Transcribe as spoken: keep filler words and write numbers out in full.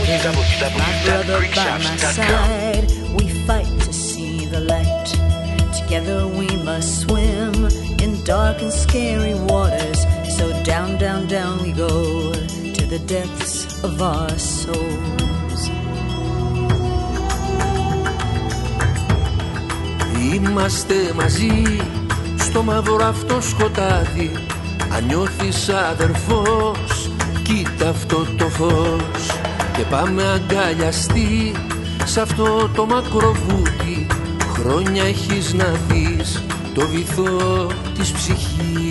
My brother by my side, we fight to see the light. Together we must swim in dark and scary waters. So down, down, down we go to the depths of our souls. Είμαστε μαζί στο μαύρο αυτό σκοτάδι. Αν νιώθεις αδερφός, κοίτα αυτό το φως. Και πάμε αγκαλιαστεί σ' αυτό το μακροβούτι. Χρόνια έχεις να δεις το βυθό της ψυχής.